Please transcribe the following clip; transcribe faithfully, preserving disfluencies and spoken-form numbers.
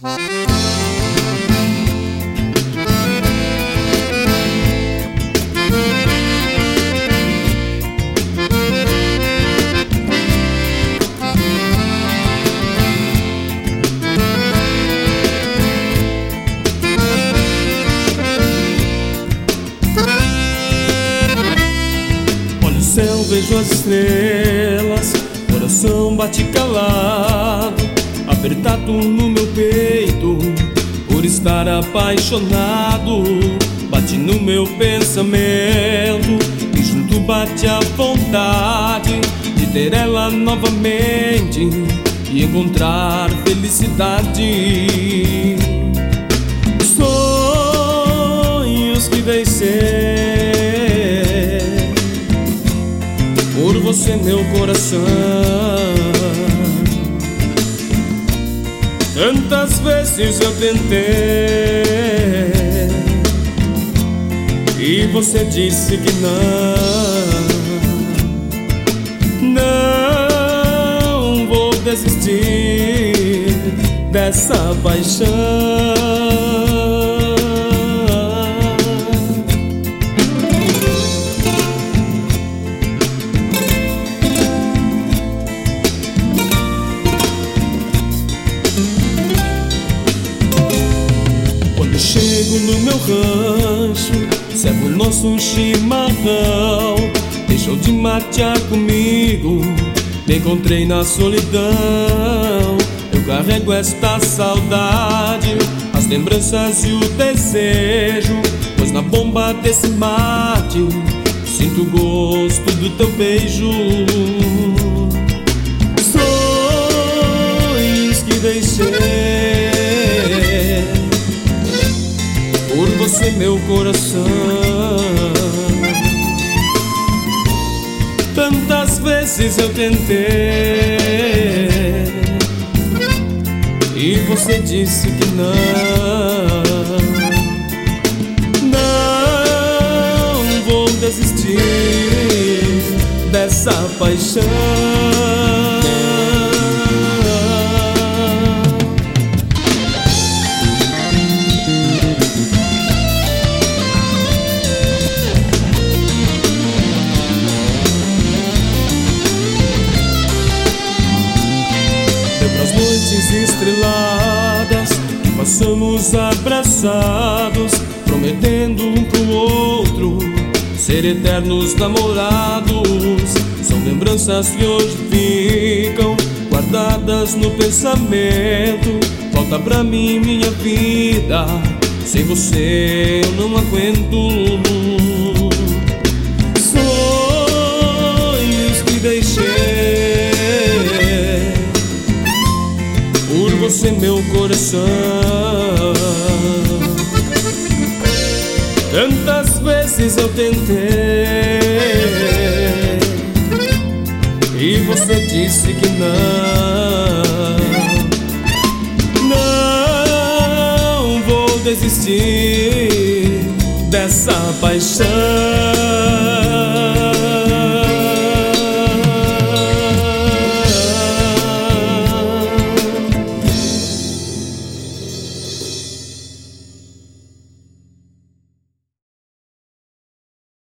Olho o céu, vejo as estrelas, coração bate calado, apertado no meu peito, por estar apaixonado. Bate no meu pensamento e junto bate a vontade de ter ela novamente e encontrar felicidade. Sonhos que deixei por você, meu coração. Tantas vezes eu tentei e você disse que não. Não vou desistir dessa paixão. Chego no meu rancho, servo o nosso chimarrão. Deixou de matear comigo, me encontrei na solidão. Eu carrego esta saudade, as lembranças e o desejo, pois na bomba desse mate sinto o gosto do teu beijo. Sonhos que deixei por você, meu coração. Tantas vezes eu tentei e você disse que não. Não vou desistir dessa paixão. Estreladas que passamos abraçados, prometendo um pro outro ser eternos namorados. São lembranças que hoje ficam guardadas no pensamento. Volta pra mim, minha vida, sem você eu não aguento. Sonhos que deixei por você, meu coração. Tantas vezes eu tentei e você disse que não. Não vou desistir dessa paixão.